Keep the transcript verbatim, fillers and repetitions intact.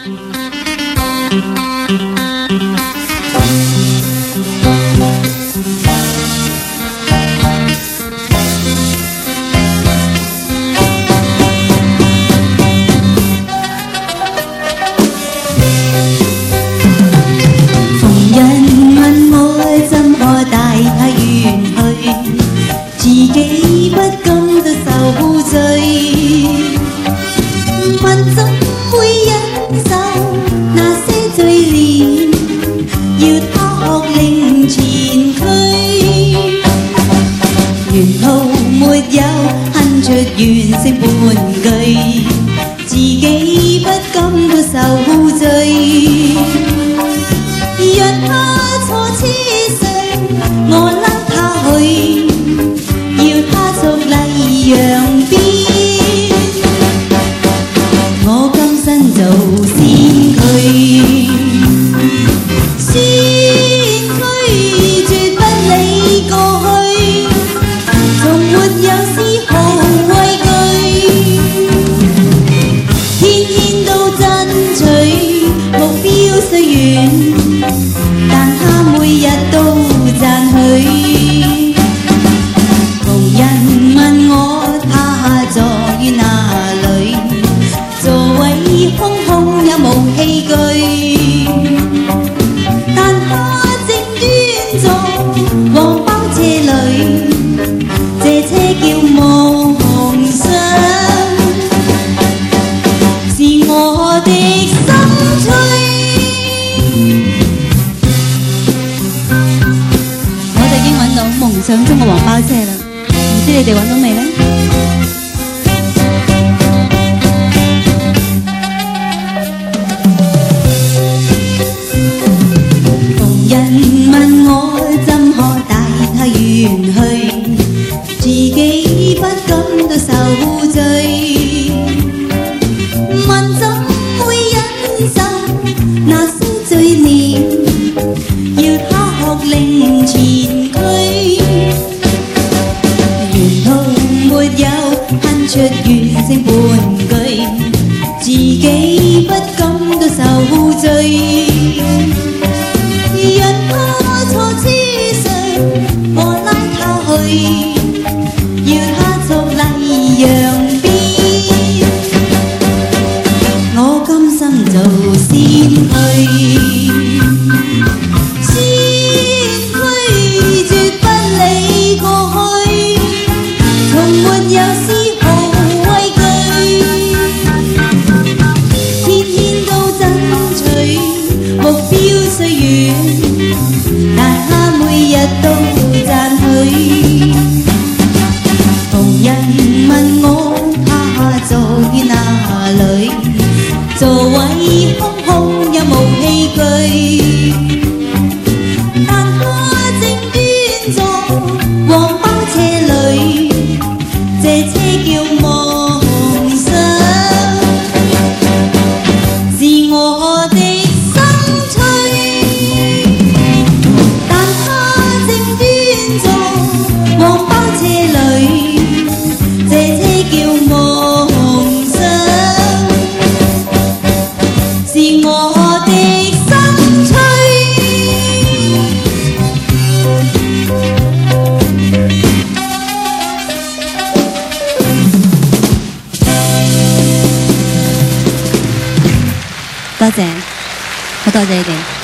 自己不甘都受罪，問怎會忍受那些罪孽？要他學令前驅，沿途沒有哼出完成半句，自己不甘都受罪，讓他錯痴上，我拉他去。揚鞭，我今生做先驅，先驅絕不理過去，從沒有絲毫畏懼，天天都爭取目標雖遠，但他每日都讚許。坐於那裏，座位空空也無器具，但他正端坐黃包車裏，這車叫夢想，是我的心吹。我就已經揾到夢想中嘅黃包車啦，唔知你哋揾到未呢？問我怎可帶他遠去，自己不甘都受罪，問怎會忍受那些罪孽？要他學令前驅，沿途沒有哼出完成半句，自己不甘都受罪。讓他錯痴上，我拉他去，要他作禮揚鞭，我甘心做先驅，先驅絕不理過去，從沒有絲毫畏懼，天天都爭取目標雖遠。但他每日都讚許，逢人問我他坐於哪裏，座位空空也無器具，但他正端坐黃包車裏，這車叫夢想，是我的心吹。黃包車裏，這車叫夢想，是我的心吹。多謝，好多謝你哋。